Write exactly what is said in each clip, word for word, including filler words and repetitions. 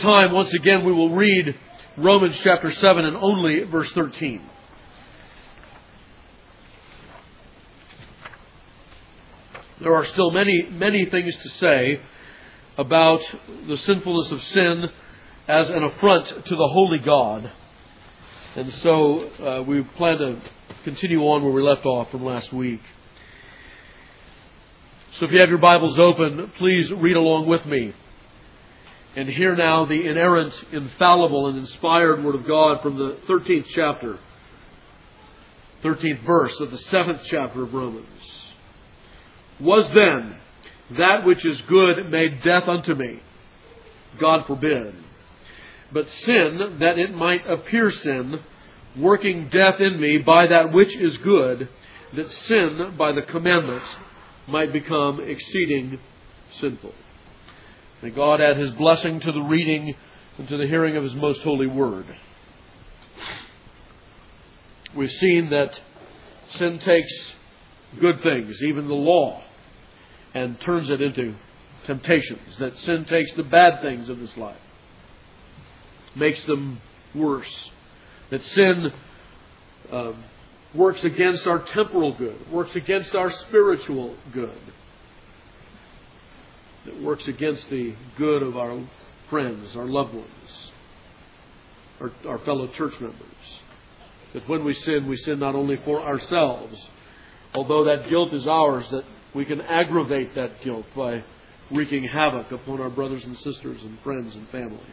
time, once again, we will read Romans chapter seven and only verse thirteen. There are still many, many things to say about the sinfulness of sin as an affront to the holy God. And so uh, we plan to continue on where we left off from last week. So if you have your Bibles open, please read along with me. And hear now the inerrant, infallible, and inspired Word of God from the thirteenth chapter, thirteenth verse of the seventh chapter of Romans. Was then that which is good made death unto me? God forbid. But sin, that it might appear sin, working death in me by that which is good, that sin by the commandment might become exceeding sinful. May God add His blessing to the reading and to the hearing of His most holy word. We've seen that sin takes good things, even the law, and turns it into temptations. That sin takes the bad things of this life, makes them worse. That sin um, works against our temporal good, works against our spiritual good. That works against the good of our friends, our loved ones, our, our fellow church members. That when we sin, we sin not only for ourselves, although that guilt is ours, that we can aggravate that guilt by wreaking havoc upon our brothers and sisters and friends and family.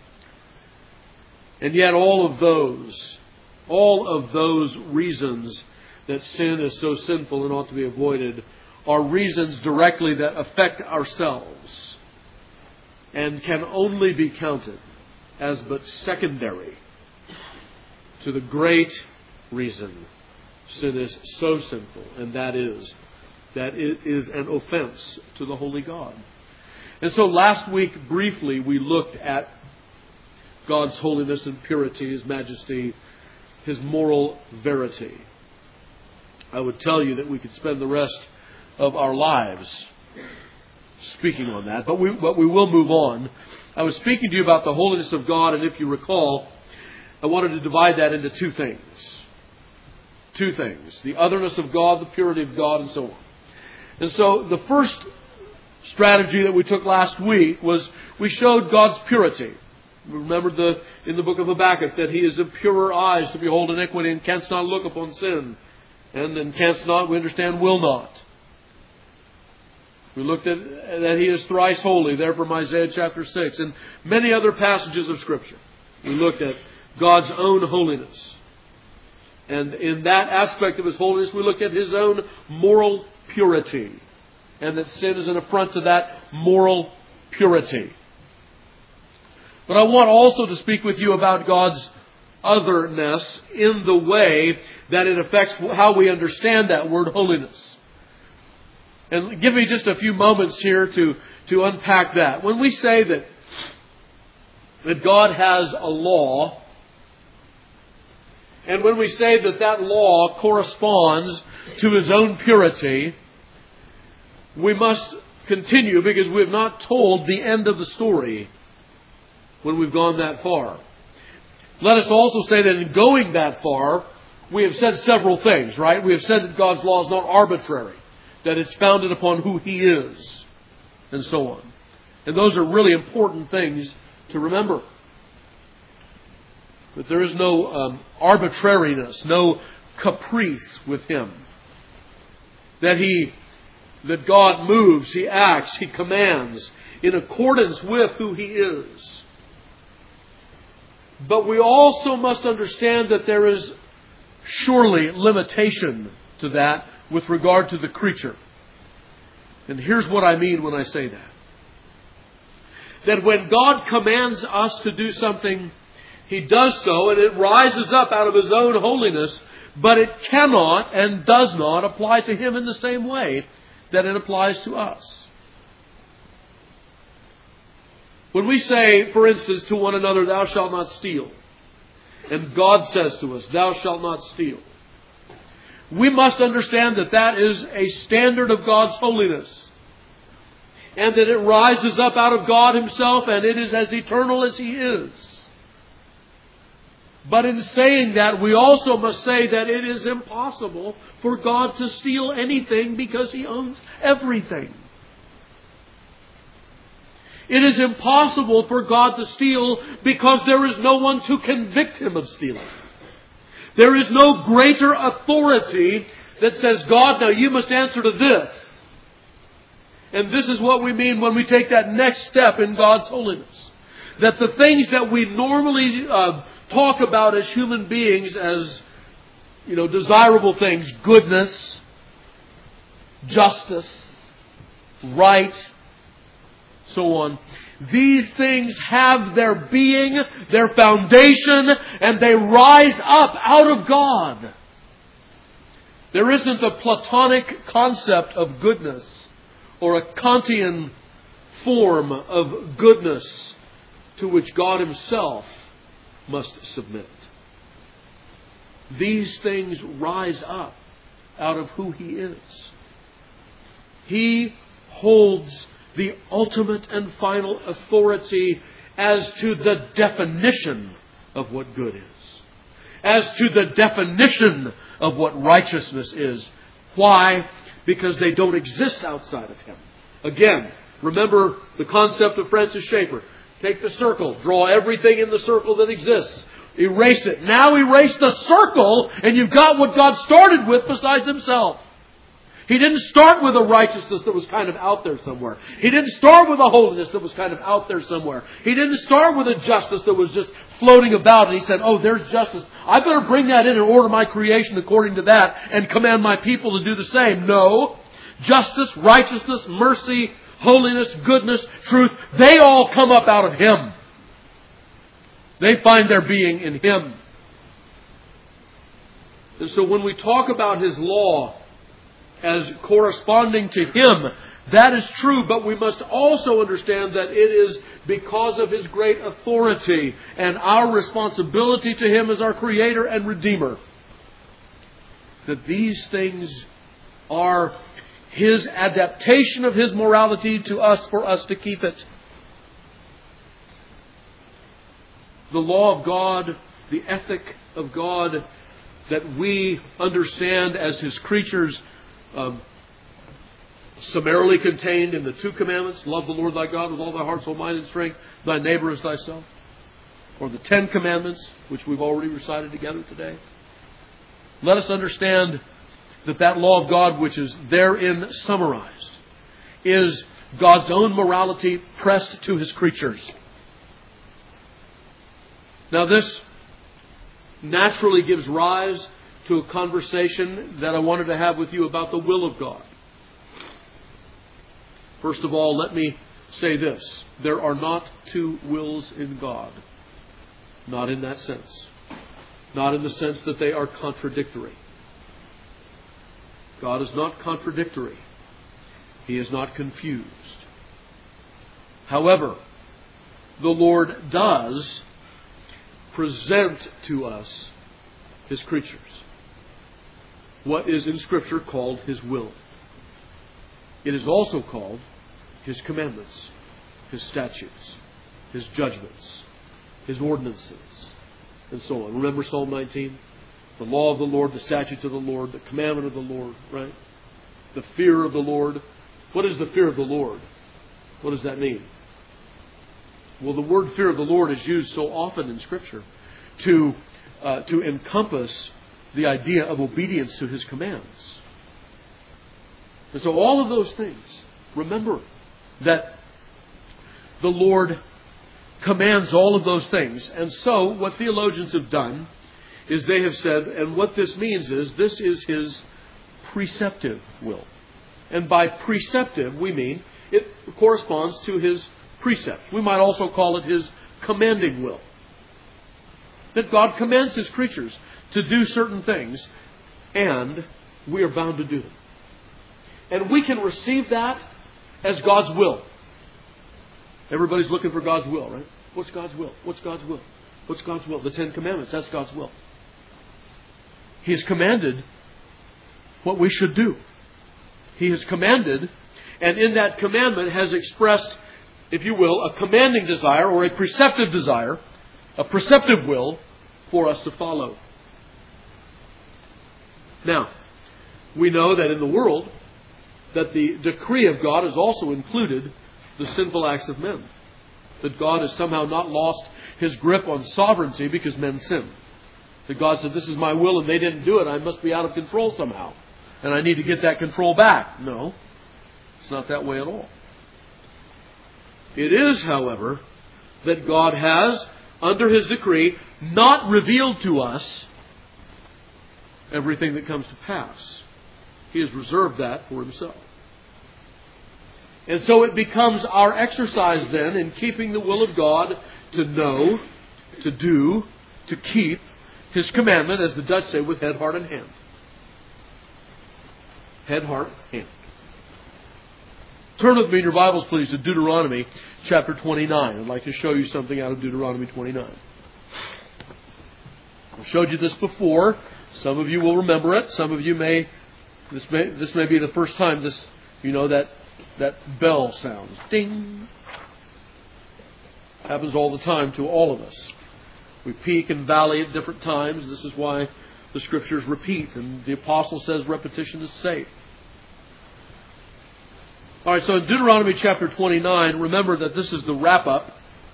And yet all of those, all of those reasons that sin is so sinful and ought to be avoided are reasons directly that affect ourselves and can only be counted as but secondary to the great reason sin is so sinful, and that is that it is an offense to the holy God. And so last week, briefly, we looked at God's holiness and purity, His majesty, His moral verity. I would tell you that we could spend the rest of our lives speaking on that, but we, but we will move on. I was speaking to you about the holiness of God, and if you recall, I wanted to divide that into two things. Two things. The otherness of God, the purity of God, and so on. And so the first strategy that we took last week was we showed God's purity. We remembered the, in the book of Habakkuk that He is of purer eyes to behold iniquity and canst not look upon sin. And then canst not, we understand, will not. We looked at that He is thrice holy, there from Isaiah chapter six, and many other passages of Scripture. We looked at God's own holiness. And in that aspect of His holiness, we looked at His own moral purity. And that sin is an affront to that moral purity. But I want also to speak with you about God's otherness in the way that it affects how we understand that word holiness. And give me just a few moments here to, to unpack that. When we say that, that God has a law, and when we say that that law corresponds to His own purity, we must continue because we have not told the end of the story when we've gone that far. Let us also say that in going that far, we have said several things, right? We have said that God's law is not arbitrary, that it's founded upon who He is, and so on. And those are really important things to remember. That there is no um, arbitrariness, no caprice with Him. That He, that God moves, He acts, He commands in accordance with who He is. But we also must understand that there is surely limitation to that with regard to the creature. And here's what I mean when I say that. That when God commands us to do something, He does so, and it rises up out of His own holiness, but it cannot and does not apply to Him in the same way that it applies to us. When we say, for instance, to one another, thou shalt not steal, and God says to us, thou shalt not steal, we must understand that that is a standard of God's holiness. and that it rises up out of God Himself, and it is as eternal as He is. But in saying that, we also must say that it is impossible for God to steal anything because He owns everything. It is impossible for God to steal because there is no one to convict Him of stealing. There is no greater authority that says, God, now you must answer to this. And this is what we mean when we take that next step in God's holiness. That the things that we normally uh, talk about as human beings as, you know, desirable things, goodness, justice, right, so on. These things have their being, their foundation, and they rise up out of God. There isn't a Platonic concept of goodness or a Kantian form of goodness to which God Himself must submit. These things rise up out of who He is. He holds the ultimate and final authority as to the definition of what good is. As to the definition of what righteousness is. Why? Because they don't exist outside of Him. Again, remember the concept of Francis Schaeffer. Take the circle, draw everything in the circle that exists. Erase it. Now erase the circle, and you've got what God started with besides Himself. He didn't start with a righteousness that was kind of out there somewhere. He didn't start with a holiness that was kind of out there somewhere. He didn't start with a justice that was just floating about, and He said, oh, there's justice. I better bring that in and order my creation according to that and command my people to do the same. No. Justice, righteousness, mercy, holiness, goodness, truth, they all come up out of Him. They find their being in Him. And so when we talk about His law as corresponding to Him, that is true, but we must also understand that it is because of His great authority and our responsibility to Him as our Creator and Redeemer, that these things are His adaptation of His morality to us for us to keep it. The law of God, the ethic of God that we understand as His creatures, um, summarily contained in the two commandments, love the Lord thy God with all thy heart, soul, mind, and strength, thy neighbor as thyself. Or the Ten Commandments, which we've already recited together today. Let us understand that that law of God, which is therein summarized, is God's own morality pressed to His creatures. Now this naturally gives rise to a conversation that I wanted to have with you about the will of God. First of all, let me say this. There are not two wills in God. Not in that sense. Not in the sense that they are contradictory. God is not contradictory. He is not confused. However, the Lord does present to us His creatures what is in Scripture called His will. It is also called His commandments, His statutes, His judgments, His ordinances, and so on. Remember Psalm nineteen? The law of the Lord, the statutes of the Lord, the commandment of the Lord, right? The fear of the Lord. What is the fear of the Lord? What does that mean? Well, the word fear of the Lord is used so often in Scripture to, uh, to encompass the idea of obedience to His commands. And so all of those things, remember that the Lord commands all of those things. And so what theologians have done is they have said, and what this means is, this is His preceptive will. And by preceptive, we mean it corresponds to His precepts. We might also call it His commanding will. That God commands His creatures to do certain things, and we are bound to do them. And we can receive that as God's will. Everybody's looking for God's will, right? What's God's will? What's God's will? What's God's will? The Ten Commandments, that's God's will. He has commanded what we should do. He has commanded, and in that commandment has expressed, if you will, a commanding desire or a preceptive desire, a preceptive will for us to follow. Now, we know that in the world, that the decree of God has also included the sinful acts of men. That God has somehow not lost His grip on sovereignty because men sin. That God said, this is my will and they didn't do it, I must be out of control somehow. And I need to get that control back. No, it's not that way at all. It is, however, that God has, under His decree, not revealed to us everything that comes to pass. He has reserved that for Himself. And so it becomes our exercise then in keeping the will of God to know, to do, to keep His commandment, as the Dutch say, with head, heart, and hand. Head, heart, hand. Turn with me in your Bibles, please, to Deuteronomy chapter twenty-nine. I'd like to show you something out of Deuteronomy twenty-nine. I've showed you this before. Some of you will remember it. Some of you may, this may, this may be the first time this, you know, that, that bell sounds. Ding. Happens all the time to all of us. We peak and valley at different times. This is why the Scriptures repeat. And the Apostle says repetition is safe. All right, so in Deuteronomy chapter twenty-nine, remember that this is the wrap-up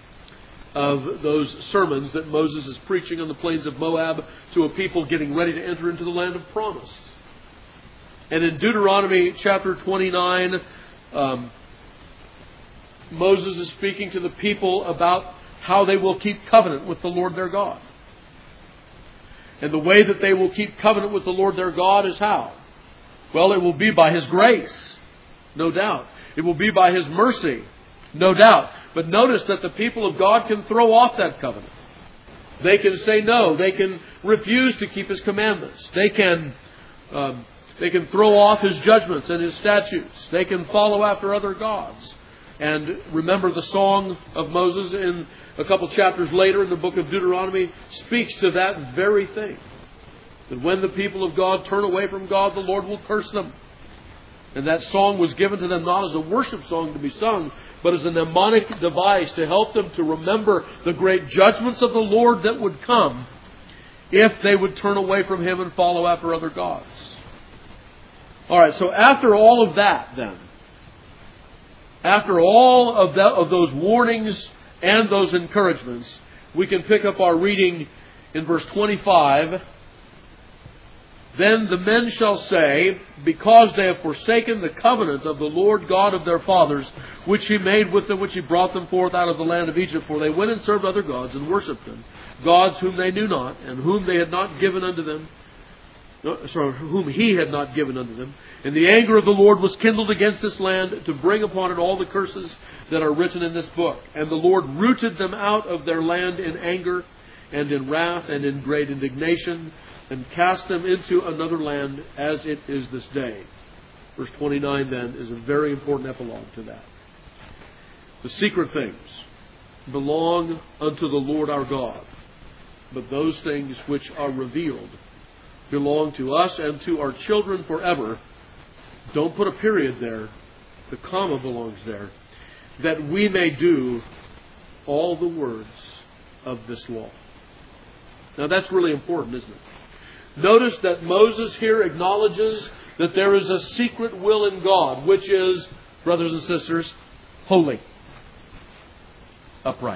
of those sermons that Moses is preaching on the plains of Moab to a people getting ready to enter into the land of promise. And in Deuteronomy chapter twenty-nine, um, Moses is speaking to the people about how they will keep covenant with the Lord their God. And the way that they will keep covenant with the Lord their God is how? Well, it will be by His grace, no doubt. It will be by His mercy, no doubt. But notice that the people of God can throw off that covenant. They can say no. They can refuse to keep His commandments. They can, um, they can throw off His judgments and His statutes. They can follow after other gods. And remember, the song of Moses in a couple chapters later in the book of Deuteronomy speaks to that very thing. That when the people of God turn away from God, the Lord will curse them. And that song was given to them not as a worship song to be sung, but as a mnemonic device to help them to remember the great judgments of the Lord that would come if they would turn away from Him and follow after other gods. All right, so after all of that then, after all of, that, of those warnings and those encouragements, we can pick up our reading in verse twenty-five. Then the men shall say, because they have forsaken the covenant of the Lord God of their fathers, which He made with them, which He brought them forth out of the land of Egypt, for they went and served other gods and worshipped them, gods whom they knew not, and whom they had not given unto them, no, sorry, whom He had not given unto them. And the anger of the Lord was kindled against this land to bring upon it all the curses that are written in this book. And the Lord rooted them out of their land in anger and in wrath and in great indignation, and cast them into another land as it is this day. Verse twenty-nine then is a very important epilogue to that. The secret things belong unto the Lord our God, but those things which are revealed belong to us and to our children forever. Don't put a period there. The comma belongs there. That we may do all the words of this law. Now that's really important, isn't it? Notice that Moses here acknowledges that there is a secret will in God, which is, brothers and sisters, holy, upright,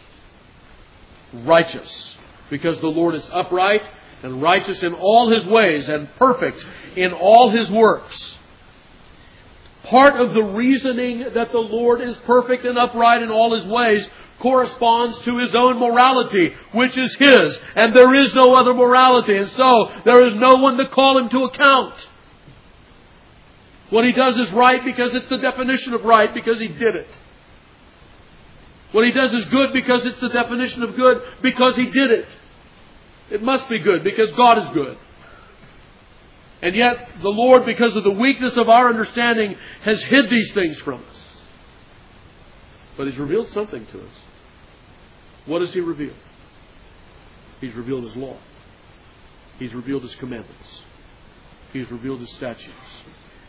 righteous, because the Lord is upright and righteous in all His ways and perfect in all His works. Part of the reasoning that the Lord is perfect and upright in all His ways corresponds to His own morality, which is His, and there is no other morality, and so there is no one to call Him to account. What He does is right because it's the definition of right, because He did it. What He does is good because it's the definition of good, because He did it. It must be good because God is good. And yet the Lord, because of the weakness of our understanding, has hid these things from us. But He's revealed something to us. What has He revealed? He's revealed His law. He's revealed His commandments. He's revealed His statutes.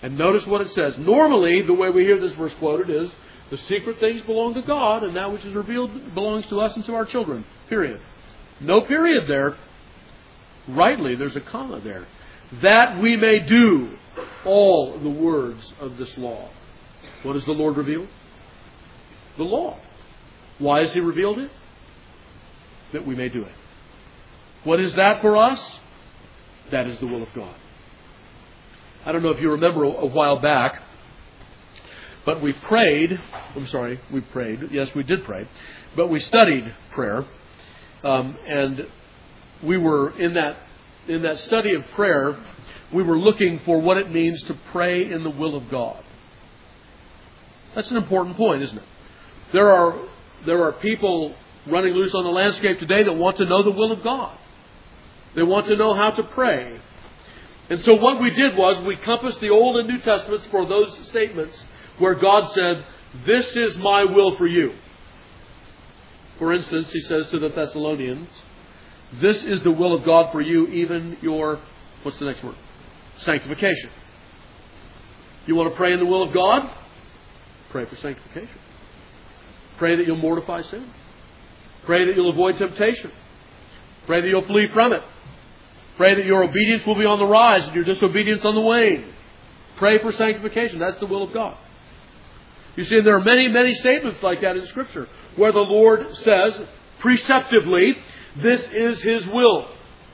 And notice what it says. Normally, the way we hear this verse quoted is, the secret things belong to God, and that which is revealed belongs to us and to our children. Period. No period there. Rightly, there's a comma there. That we may do all the words of this law. What has the Lord revealed? The law. Why has He revealed it? That we may do it. What is that for us? That is the will of God. I don't know if you remember a while back, but we prayed. I'm sorry, we prayed. Yes, we did pray. But we studied prayer. Um, and we were in that in that study of prayer, we were looking for what it means to pray in the will of God. That's an important point, isn't it? There are there are people running loose on the landscape today that want to know the will of God. They want to know how to pray. And so what we did was we compassed the Old and New Testaments for those statements where God said, "This is my will for you." For instance, He says to the Thessalonians, "This is the will of God for you, even your," what's the next word? Sanctification. You want to pray in the will of God? Pray for sanctification. Pray that you'll mortify sin. Pray that you'll avoid temptation. Pray that you'll flee from it. Pray that your obedience will be on the rise and your disobedience on the wane. Pray for sanctification. That's the will of God. You see, there are many, many statements like that in Scripture where the Lord says, preceptively, this is His will.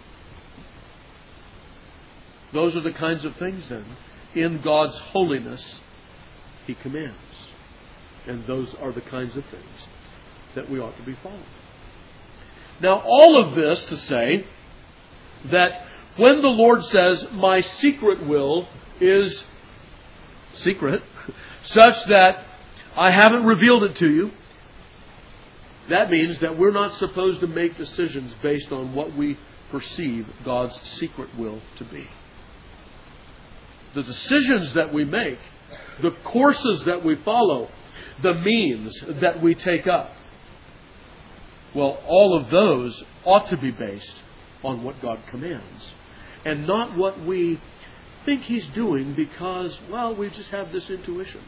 Those are the kinds of things, then, in God's holiness, He commands. And those are the kinds of things that we ought to be following. Now, all of this to say that when the Lord says, my secret will is secret, such that I haven't revealed it to you, that means that we're not supposed to make decisions based on what we perceive God's secret will to be. The decisions that we make, the courses that we follow, the means that we take up, well, all of those ought to be based on what God commands, and not what we think He's doing because, well, we just have this intuition.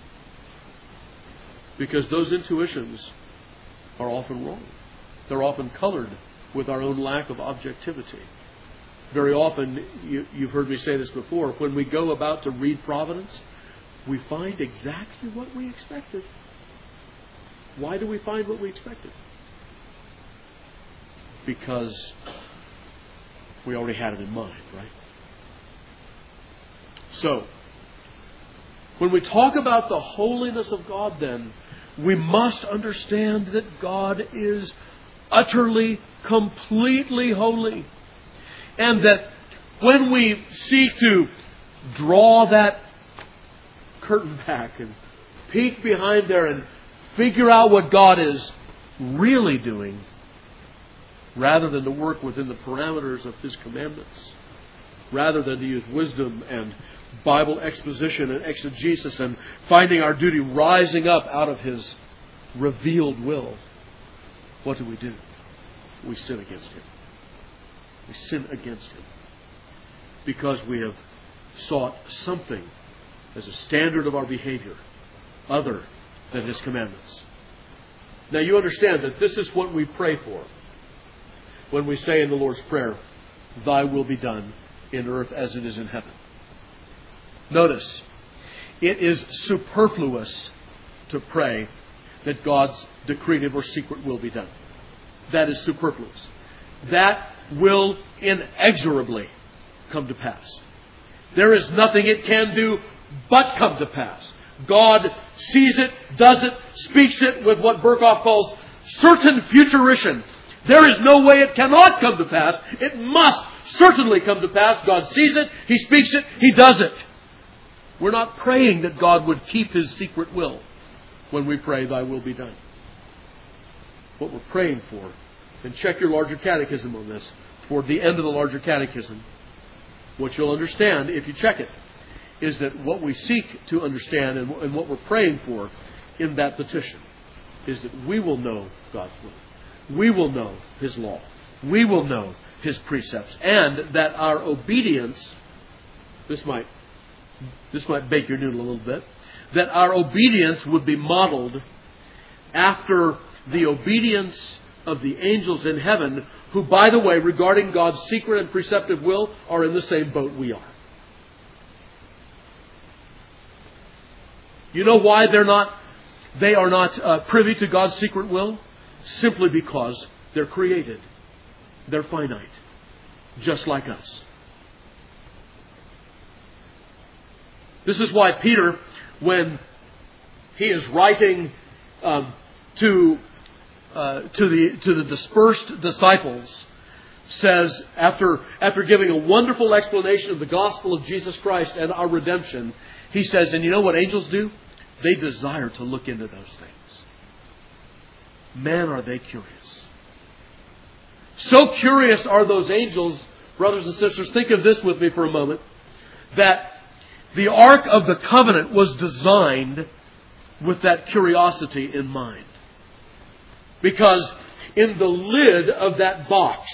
Because those intuitions are often wrong. They're often colored with our own lack of objectivity. Very often, you, you've heard me say this before, when we go about to read Providence, we find exactly what we expected. Why do we find what we expected? Because we already had it in mind, right? So, when we talk about the holiness of God, then, we must understand that God is utterly, completely holy. And that when we seek to draw that curtain back and peek behind there and figure out what God is really doing, rather than to work within the parameters of His commandments, rather than to use wisdom and Bible exposition and exegesis and finding our duty rising up out of His revealed will, what do we do? We sin against Him. We sin against Him because we have sought something as a standard of our behavior other than His commandments. Now you understand that this is what we pray for when we say in the Lord's Prayer, Thy will be done in earth as it is in heaven. Notice, it is superfluous to pray that God's decretive or secret will be done. That is superfluous. That will inexorably come to pass. There is nothing it can do but come to pass. God sees it, does it, speaks it with what Berkhoff calls certain futurition. There is no way it cannot come to pass. It must certainly come to pass. God sees it, He speaks it, He does it. We're not praying that God would keep His secret will when we pray, Thy will be done. What we're praying for, and check your larger catechism on this, toward the end of the larger catechism, what you'll understand if you check it, is that what we seek to understand and, and what we're praying for in that petition is that we will know God's will. We will know His law. We will know His precepts. And that our obedience, this might this might bake your noodle a little bit, that our obedience would be modeled after the obedience of the angels in heaven, who, by the way, regarding God's secret and preceptive will, are in the same boat we are. You know why they're not, they are not uh, privy to God's secret will? Simply because they're created. They're finite. Just like us. This is why Peter, when he is writing um, to uh, to the to the dispersed disciples, says, after after giving a wonderful explanation of the gospel of Jesus Christ and our redemption, he says, and you know what angels do? They desire to look into those things. Man, are they curious. So curious are those angels, brothers and sisters, think of this with me for a moment, that the Ark of the Covenant was designed with that curiosity in mind. Because in the lid of that box,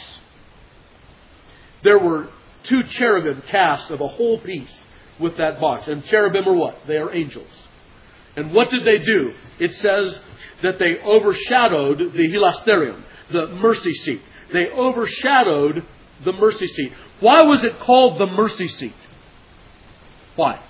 there were two cherubim cast of a whole piece with that box. And cherubim are what? They are angels. And what did they do? It says that they overshadowed the hilasterium, the mercy seat. They overshadowed the mercy seat. Why was it called the mercy seat? Why?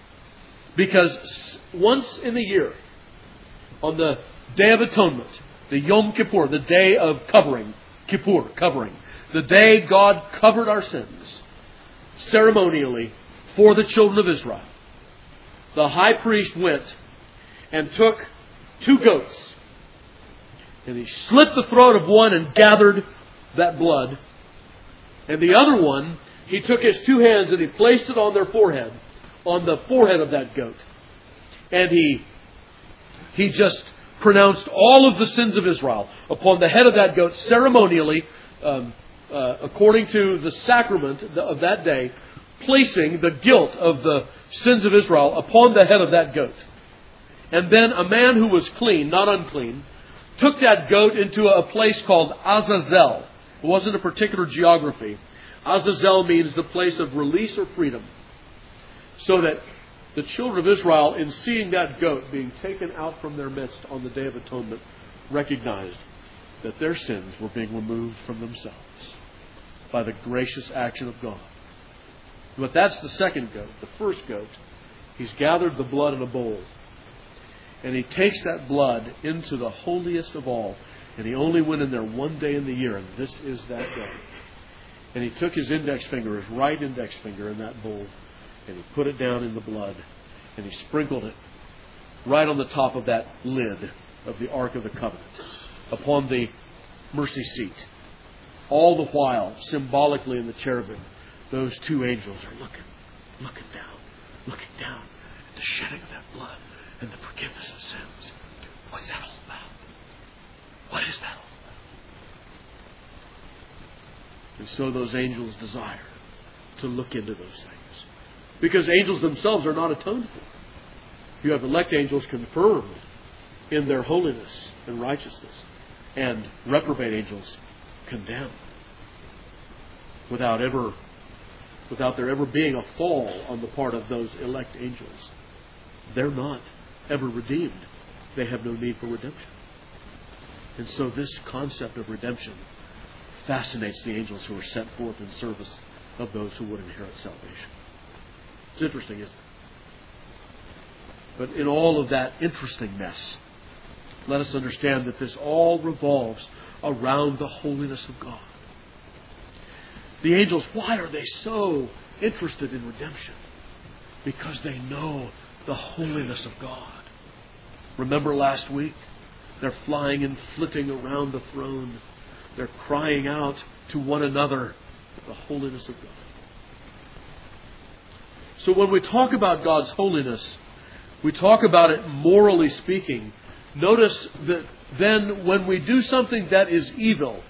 Because once in a year, on the Day of Atonement, the Yom Kippur, the day of covering, Kippur, covering, the day God covered our sins, ceremonially, for the children of Israel, the high priest went and took two goats, and he slit the throat of one and gathered that blood. And the other one, he took his two hands and he placed it on their forehead, on the forehead of that goat. And he, he just pronounced all of the sins of Israel upon the head of that goat, ceremonially, um, uh, according to the sacrament of that day, placing the guilt of the sins of Israel upon the head of that goat. And then a man who was clean, not unclean, took that goat into a place called Azazel. It wasn't a particular geography. Azazel means the place of release or freedom. So that the children of Israel, in seeing that goat being taken out from their midst on the Day of Atonement, recognized that their sins were being removed from themselves by the gracious action of God. But that's the second goat. The first goat, he's gathered the blood in a bowl. And he takes that blood into the holiest of all. And he only went in there one day in the year, and this is that day. And he took his index finger, his right index finger, in that bowl, and he put it down in the blood, and he sprinkled it right on the top of that lid of the Ark of the Covenant, upon the mercy seat. All the while, symbolically in the cherubim, those two angels are looking, looking down, looking down at the shedding of that blood and the forgiveness of sins. What's that all about? What is that all about? And so those angels desire to look into those things. Because angels themselves are not atoned for. You have elect angels confirmed in their holiness and righteousness, and reprobate angels condemned without ever, without there ever being a fall on the part of those elect angels. They're not ever redeemed. They have no need for redemption. And so this concept of redemption fascinates the angels who are sent forth in service of those who would inherit salvation. It's interesting, isn't it? But in all of that interesting mess, let us understand that this all revolves around the holiness of God. The angels, why are they so interested in redemption? Because they know the holiness of God. Remember last week? They're flying and flitting around the throne. They're crying out to one another the holiness of God. So when we talk about God's holiness, we talk about it morally speaking. Notice that then when we do something that is evil,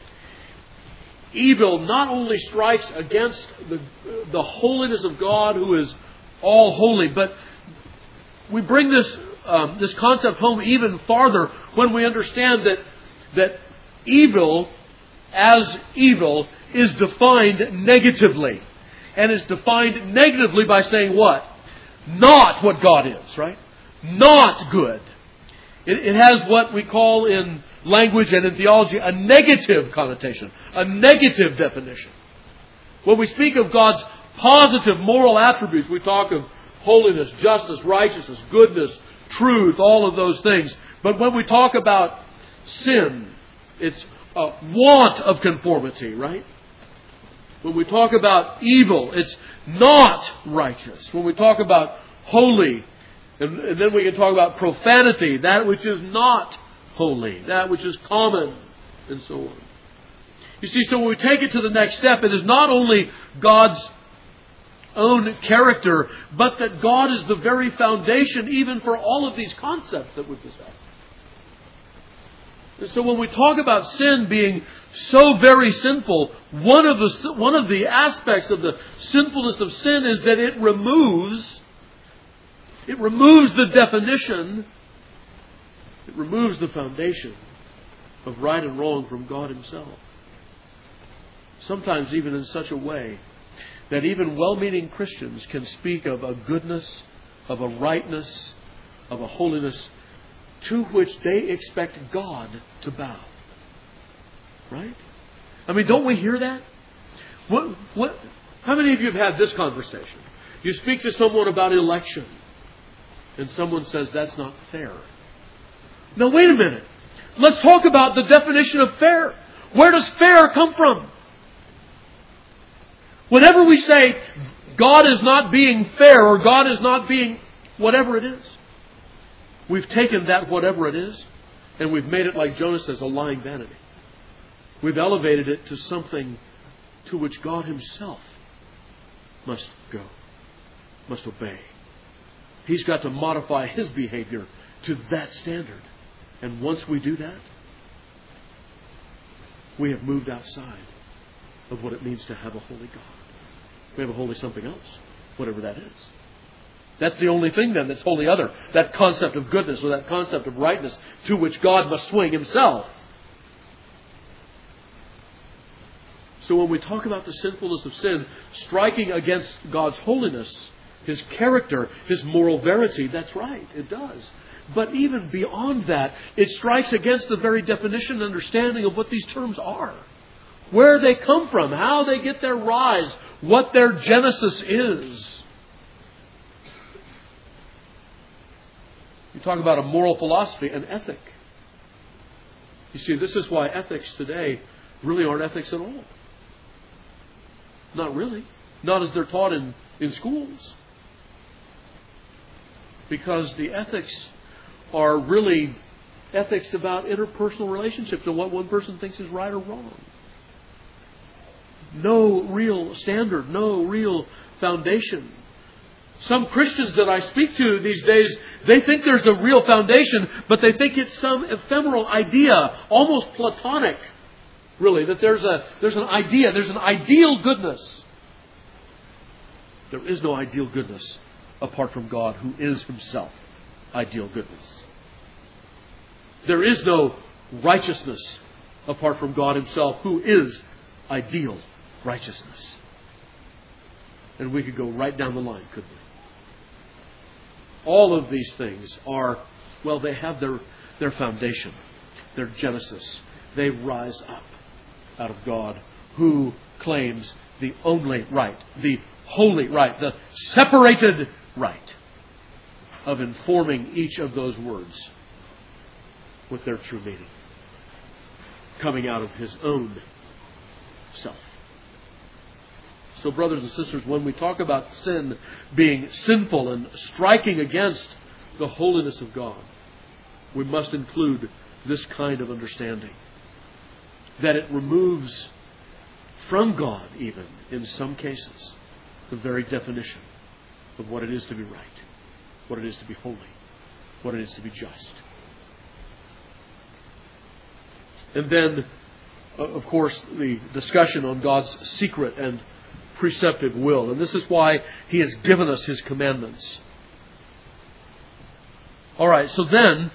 evil not only strikes against the, the holiness of God, who is all holy, but we bring this um, this concept home even farther when we understand that that evil as evil is defined negatively. And is defined negatively by saying what? not what God is, right? Not good. It, it has what we call in language and in theology a negative connotation, a negative definition. When we speak of God's positive moral attributes, we talk of holiness, justice, righteousness, goodness, truth, all of those things. But when we talk about sin, it's a want of conformity, right? When we talk about evil, it's not righteous. When we talk about holy, and, and then we can talk about profanity, that which is not holy, that which is common, and so on. You see, so when we take it to the next step, it is not only God's own character, but that God is the very foundation even for all of these concepts that we possess. And so when we talk about sin being so very sinful, one of the one of the aspects of the sinfulness of sin is that it removes it removes the definition, it removes the foundation of right and wrong from God Himself. Sometimes even in such a way that even well-meaning Christians can speak of a goodness, of a rightness, of a holiness to which they expect God to bow. Right? I mean, don't we hear that? What, what, how many of you have had this conversation? You speak to someone about election, and someone says, that's not fair. Now, wait a minute. Let's talk about the definition of fair. Where does fair come from? Whenever we say God is not being fair or God is not being whatever it is, we've taken that whatever it is and we've made it, like Jonah says, a lying vanity. We've elevated it to something to which God Himself must go, must obey. He's got to modify His behavior to that standard. And once we do that, we have moved outside of what it means to have a holy God. We have a holy something else, whatever that is. That's the only thing then that's wholly other. That concept of goodness or that concept of rightness to which God must swing Himself. So when we talk about the sinfulness of sin striking against God's holiness, His character, His moral verity, that's right, it does. But even beyond that, it strikes against the very definition and understanding of what these terms are. Where they come from, how they get their rise, what their genesis is. You talk about a moral philosophy, an ethic. You see, this is why ethics today really aren't ethics at all. Not really. Not as they're taught in, in schools. Because the ethics are really ethics about interpersonal relationships and what one person thinks is right or wrong. No real standard, no real foundation. Some Christians that I speak to these days, they think there's a real foundation, but they think it's some ephemeral idea, almost Platonic, really, that there's a there's an idea, there's an ideal goodness. There is no ideal goodness apart from God, who is Himself ideal goodness. There is no righteousness apart from God Himself, who is ideal righteousness. And we could go right down the line, couldn't we? All of these things are, well, they have their, their foundation, their genesis. They rise up out of God, who claims the only right, the holy right, the separated right of informing each of those words with their true meaning, coming out of His own self. So, brothers and sisters, when we talk about sin being sinful and striking against the holiness of God, we must include this kind of understanding. That it removes from God, even in some cases, the very definition of what it is to be right, what it is to be holy, what it is to be just. And then, of course, the discussion on God's secret and preceptive will. And this is why He has given us His commandments. All right, so then,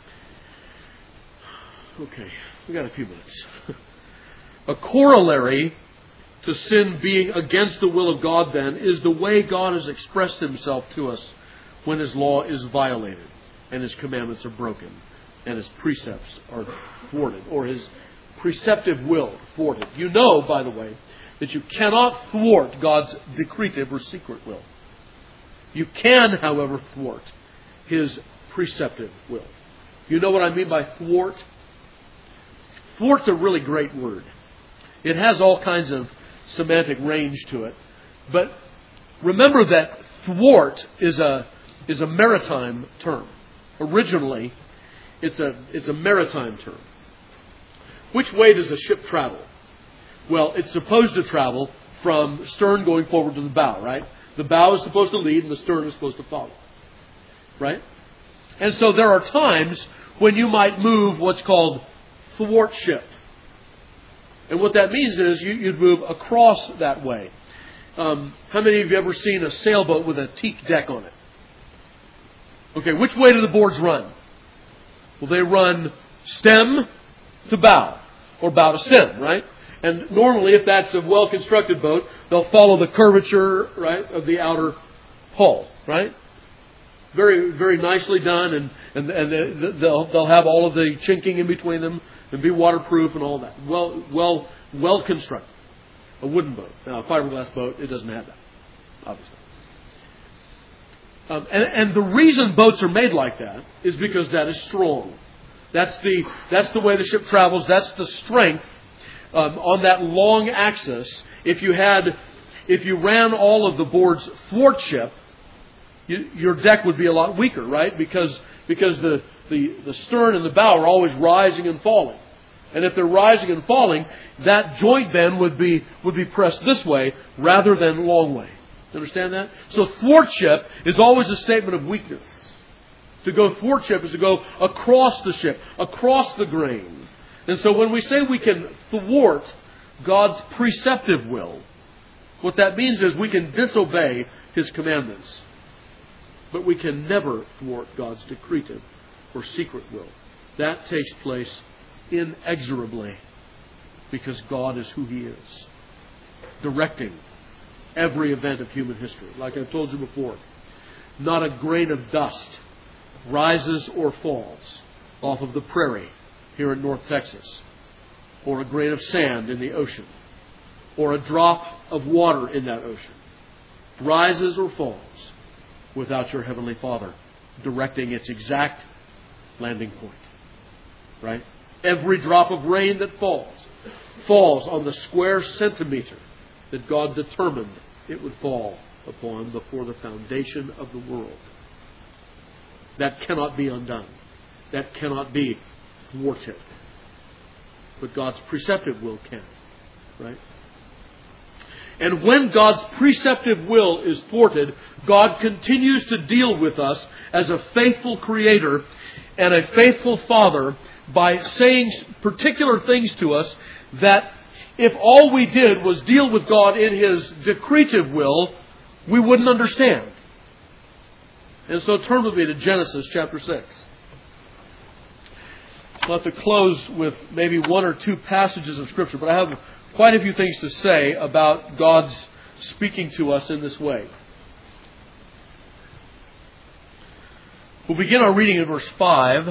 okay, we got a few minutes. A corollary to sin being against the will of God, then, is the way God has expressed Himself to us when His law is violated and His commandments are broken and His precepts are thwarted, or His preceptive will thwarted. You know, by the way, that you cannot thwart God's decretive or secret will. You can, however, thwart His preceptive will. You know what I mean by thwart? Thwart's a really great word. It has all kinds of semantic range to it. But remember that thwart is a is a maritime term. Originally, it's a it's a maritime term. Which way does a ship travel? Well, it's supposed to travel from stern going forward to the bow, right? The bow is supposed to lead and the stern is supposed to follow. Right? And so there are times when you might move what's called thwartship. And what that means is you, you'd move across that way. Um, how many of you have ever seen a sailboat with a teak deck on it? Okay, which way do the boards run? Well, they run stem to bow, or bow to stem, right? And normally, if that's a well-constructed boat, they'll follow the curvature, right, of the outer hull, right? Very, very nicely done, and and and they'll they'll have all of the chinking in between them and be waterproof and all that. Well, well, well constructed. A wooden boat, now a fiberglass boat, it doesn't have that, obviously. Um, and, and the reason boats are made like that is because that is strong. That's the that's the way the ship travels. That's the strength um, on that long axis. If you had, if you ran all of the boards thwartship, you, your deck would be a lot weaker, right? Because because the, the the stern and the bow are always rising and falling, and if they're rising and falling, that joint then would be would be pressed this way rather than long way. Understand that? So thwartship is always a statement of weakness. To go thwartship is to go across the ship, across the grain. And so when we say we can thwart God's preceptive will, what that means is we can disobey His commandments. But we can never thwart God's decretive or secret will. That takes place inexorably because God is who He is, directing every event of human history. Like I've told you before, not a grain of dust rises or falls off of the prairie here in North Texas, or a grain of sand in the ocean, or a drop of water in that ocean, rises or falls without your Heavenly Father directing its exact landing point. Right? Every drop of rain that falls, falls on the square centimeter that God determined it would fall upon before the foundation of the world. That cannot be undone. That cannot be thwarted. But God's preceptive will can. Right? And when God's preceptive will is thwarted, God continues to deal with us as a faithful Creator and a faithful Father by saying particular things to us that if all we did was deal with God in His decretive will, we wouldn't understand. And so turn with me to Genesis chapter six. I'll have to close with maybe one or two passages of Scripture, but I have quite a few things to say about God's speaking to us in this way. We'll begin our reading in verse five.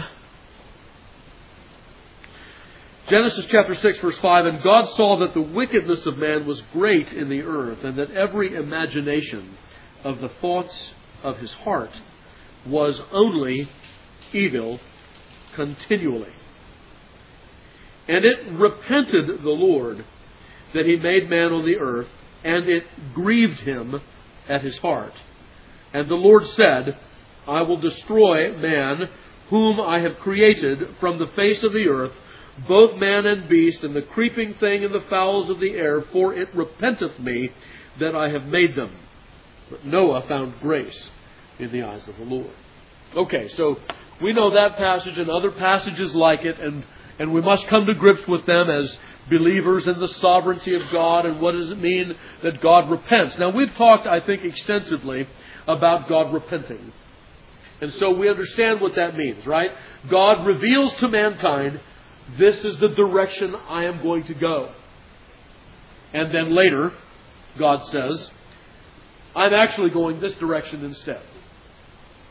Genesis chapter six, verse five, "And God saw that the wickedness of man was great in the earth, and that every imagination of the thoughts of his heart was only evil continually. And it repented the Lord that He made man on the earth, and it grieved Him at His heart. And the Lord said, I will destroy man whom I have created from the face of the earth, both man and beast, and the creeping thing and the fowls of the air, for it repenteth me that I have made them. But Noah found grace in the eyes of the Lord." Okay, so we know that passage and other passages like it, and, and we must come to grips with them as believers in the sovereignty of God and what does it mean that God repents. Now, we've talked, I think, extensively about God repenting. And so we understand what that means, right? God reveals to mankind, this is the direction I am going to go. And then later, God says, I'm actually going this direction instead.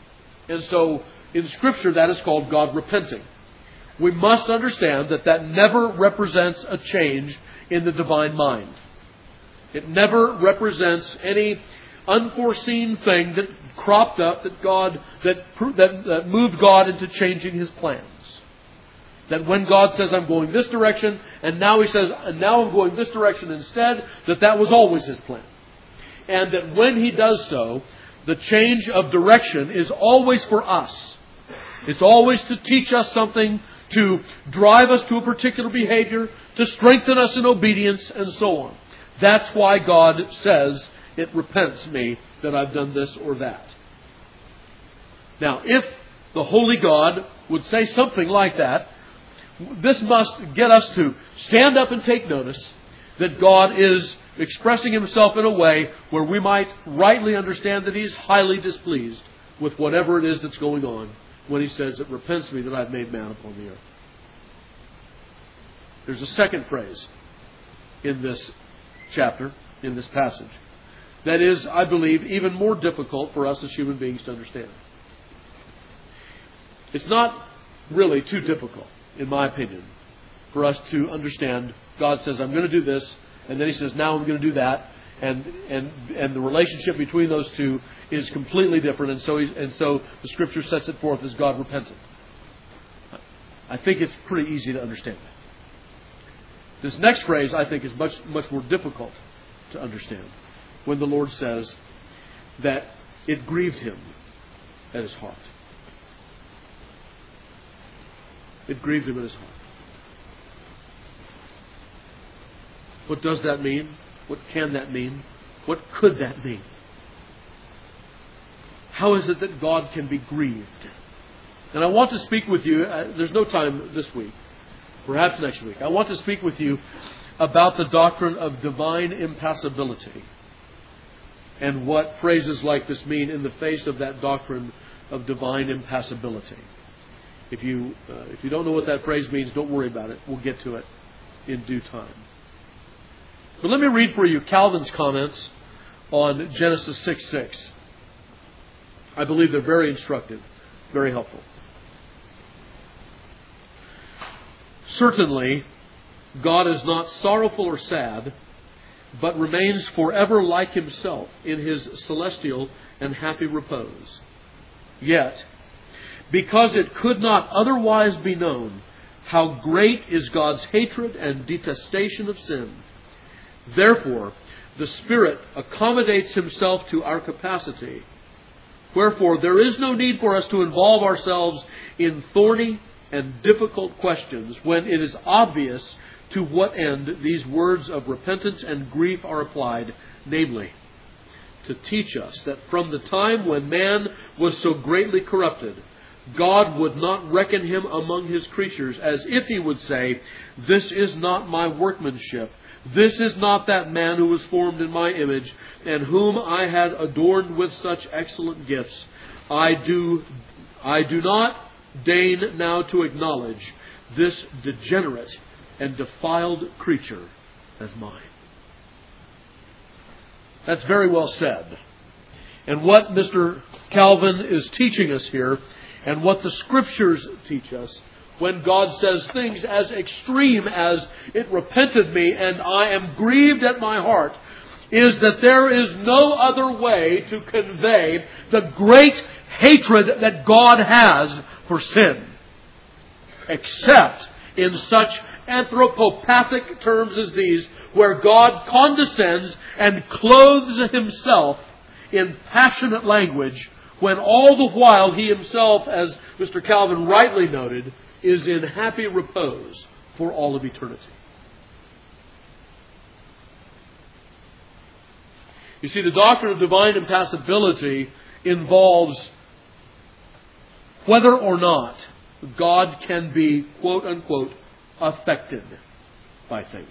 And so, in Scripture, that is called God repenting. We must understand that that never represents a change in the divine mind. It never represents any unforeseen thing that cropped up that God that, that that moved God into changing His plans. That when God says, I'm going this direction, and now He says, and now I'm going this direction instead, that that was always His plan. And that when He does so, the change of direction is always for us. It's always to teach us something, to drive us to a particular behavior, to strengthen us in obedience, and so on. That's why God says, it repents me that I've done this or that. Now, if the Holy God would say something like that, this must get us to stand up and take notice that God is expressing Himself in a way where we might rightly understand that He's highly displeased with whatever it is that's going on when He says, it repents me that I've made man upon the earth. There's a second phrase in this chapter, in this passage, that is, I believe, even more difficult for us as human beings to understand. It's not really too difficult, in my opinion, for us to understand. God says, I'm going to do this, and then He says, now I'm going to do that, and and and the relationship between those two is completely different, and so he, and so the Scripture sets it forth as God repentant. I think it's pretty easy to understand that. This next phrase, I think, is much much more difficult to understand. When the Lord says that it grieved Him at His heart. It grieved Him at His heart. What does that mean? What can that mean? What could that mean? How is it that God can be grieved? And I want to speak with you, uh, there's no time this week, perhaps next week. I want to speak with you about the doctrine of divine impassibility and what phrases like this mean in the face of that doctrine of divine impassibility. If you uh, if you don't know what that phrase means, don't worry about it. We'll get to it in due time. But let me read for you Calvin's comments on Genesis six six. I believe they're very instructive, very helpful. Certainly, God is not sorrowful or sad, but remains forever like Himself in His celestial and happy repose. Yet, because it could not otherwise be known how great is God's hatred and detestation of sin, therefore the Spirit accommodates Himself to our capacity. Wherefore there is no need for us to involve ourselves in thorny and difficult questions when it is obvious to what end these words of repentance and grief are applied, namely, to teach us that from the time when man was so greatly corrupted, God would not reckon him among His creatures, as if He would say, this is not my workmanship, this is not that man who was formed in my image, and whom I had adorned with such excellent gifts. I do, I do not deign now to acknowledge this degenerate and defiled creature as mine. That's very well said. And what Mister Calvin is teaching us here, and what the Scriptures teach us, when God says things as extreme as, it repented me and I am grieved at my heart, is that there is no other way to convey the great hatred that God has for sin, except in such anthropopathic terms as these, where God condescends and clothes Himself in passionate language, when all the while He Himself, as Mister Calvin rightly noted, is in happy repose for all of eternity. You see, the doctrine of divine impassibility involves whether or not God can be, quote unquote, affected by things.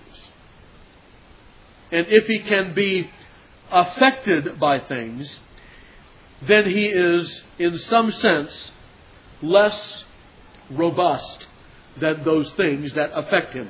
And if He can be affected by things, then He is, in some sense, less robust than those things that affect Him.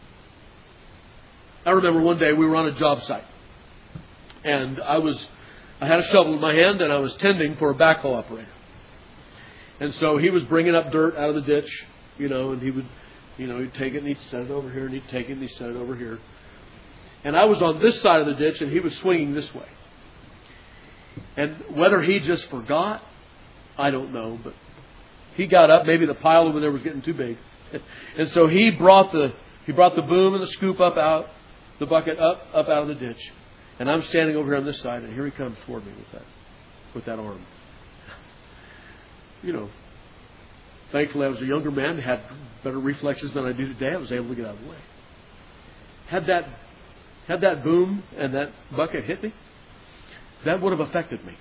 I remember one day we were on a job site, and I was I had a shovel in my hand and I was tending for a backhoe operator. And so he was bringing up dirt out of the ditch, you know, and he would, you know, he'd take it and he'd set it over here and he'd take it and he'd set it over here. And I was on this side of the ditch and he was swinging this way. And whether he just forgot, I don't know, but he got up. Maybe the pile over there was getting too big. And so he brought the he brought the boom and the scoop up out, the bucket up, up out of the ditch. And I'm standing over here on this side, and here he comes toward me with that, with that arm. You know, thankfully I was a younger man, had better reflexes than I do today. I was able to get out of the way. Had that, had that boom and that bucket hit me, that would have affected me.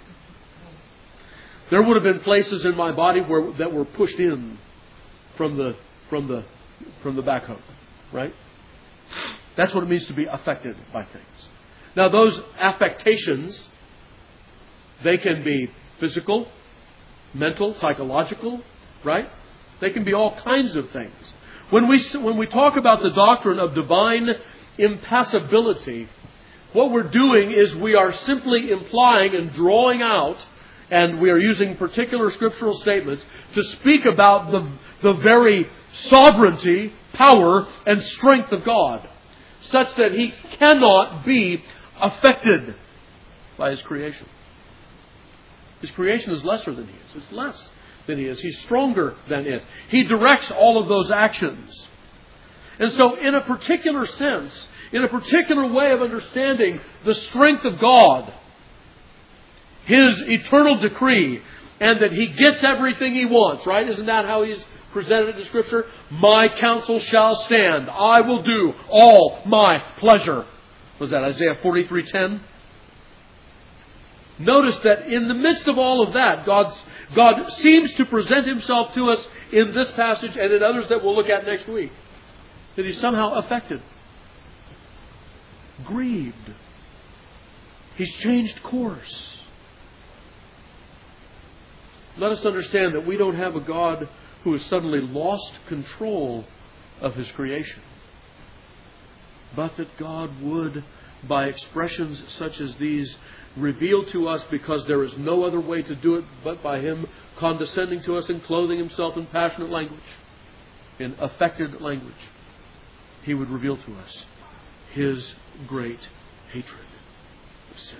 There would have been places in my body where that were pushed in from the from the from the backhoe, right? That's what it means to be affected by things. Now, those affectations, they can be physical, mental, psychological, right? They can be all kinds of things. When we when we talk about the doctrine of divine impassibility, what we're doing is we are simply implying and drawing out, and we are using particular scriptural statements to speak about the, the very sovereignty, power, and strength of God, such that He cannot be affected by His creation. His creation is lesser than He is. It's less than He is. He's stronger than it. He directs all of those actions. And so in a particular sense, in a particular way of understanding the strength of God, His eternal decree, and that He gets everything He wants, right? Isn't that how He's presented it in Scripture? My counsel shall stand. I will do all my pleasure. Was that Isaiah forty-three ten? Notice that in the midst of all of that, God's, God seems to present Himself to us in this passage and in others that we'll look at next week. That He's somehow affected, grieved. He's changed course. Let us understand that we don't have a God who has suddenly lost control of His creation, but that God would, by expressions such as these, reveal to us, because there is no other way to do it but by Him condescending to us and clothing Himself in passionate language, in affected language. He would reveal to us His great hatred of sin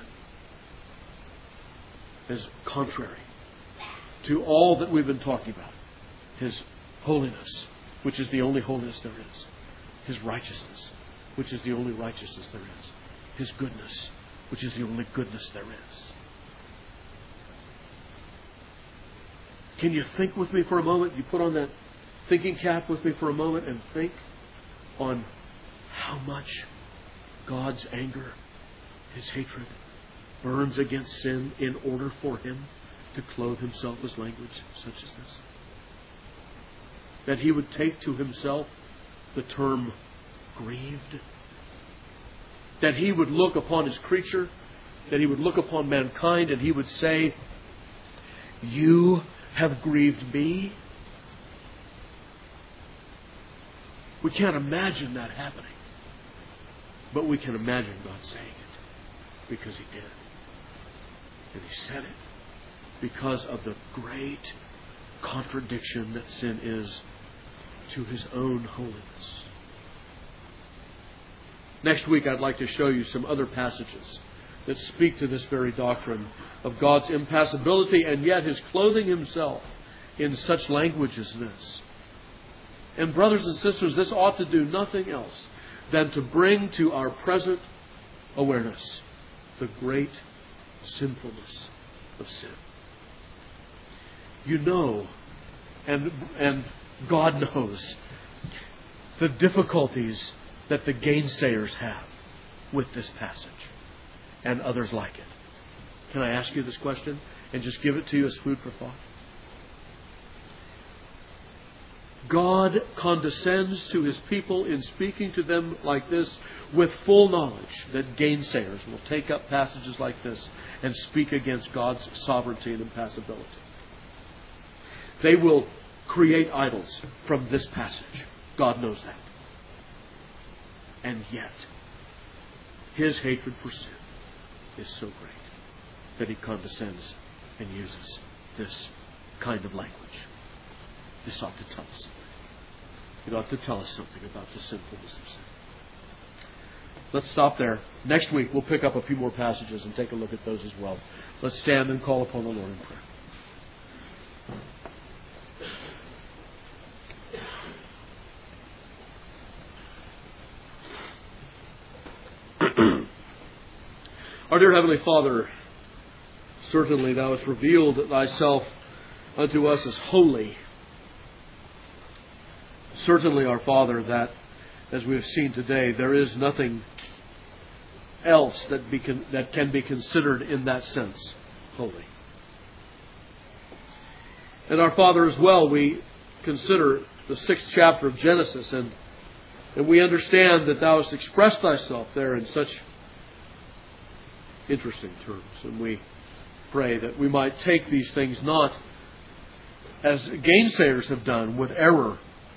as contrary to all that we've been talking about. His holiness, which is the only holiness there is. His righteousness, which is the only righteousness there is. His goodness, which is the only goodness there is. Can you think with me for a moment? You put on that thinking cap with me for a moment and think on how much God's anger, His hatred, burns against sin in order for Him to clothe Himself as language such as this. That He would take to Himself the term grieved. That He would look upon His creature, that He would look upon mankind, and He would say, "You have grieved me." We can't imagine that happening. But we can imagine God saying it, because He did. And He said it because of the great contradiction that sin is to His own holiness. Next week I'd like to show you some other passages that speak to this very doctrine of God's impassibility and yet His clothing Himself in such language as this. And brothers and sisters, this ought to do nothing else than to bring to our present awareness the great sinfulness of sin. You know, and and God knows, the difficulties that the gainsayers have with this passage and others like it. Can I ask you this question and just give it to you as food for thought? God condescends to His people in speaking to them like this with full knowledge that gainsayers will take up passages like this and speak against God's sovereignty and impassibility. They will create idols from this passage. God knows that. And yet, His hatred for sin is so great that He condescends and uses this kind of language. This ought to tell us something. It ought to tell us something about the sinfulness of sin. Let's stop there. Next week we'll pick up a few more passages and take a look at those as well. Let's stand and call upon the Lord in prayer. Our dear Heavenly Father, certainly Thou hast revealed Thyself unto us as holy. Certainly, our Father, that, as we have seen today, there is nothing else that, be con- that can be considered in that sense holy. And our Father, as well, we consider the sixth chapter of Genesis, and, and we understand that Thou hast expressed Thyself there in such interesting terms. And we pray that we might take these things not as gainsayers have done with error,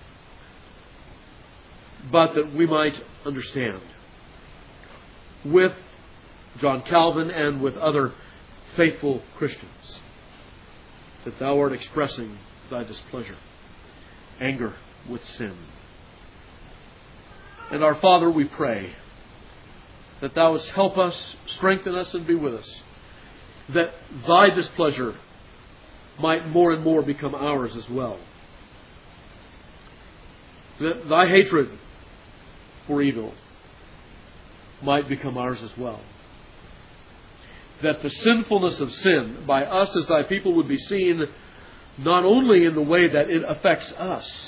but that we might understand with John Calvin and with other faithful Christians that Thou art expressing Thy displeasure, anger with sin. And our Father, we pray that Thou wouldst help us, strengthen us, and be with us, that Thy displeasure might more and more become ours as well. That Thy hatred for evil might become ours as well. That the sinfulness of sin by us as Thy people would be seen not only in the way that it affects us,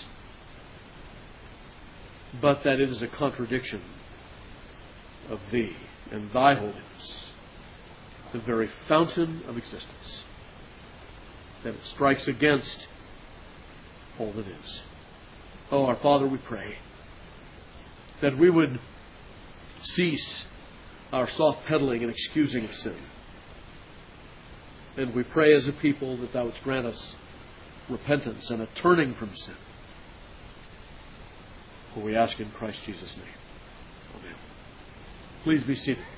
but that it is a contradiction of Thee and Thy holiness, the very fountain of existence, that it strikes against all that is. Oh, our Father, we pray that we would cease our soft peddling and excusing of sin. And we pray as a people that Thou wouldst grant us repentance and a turning from sin. For we ask in Christ Jesus' name. Amen. Please be seated.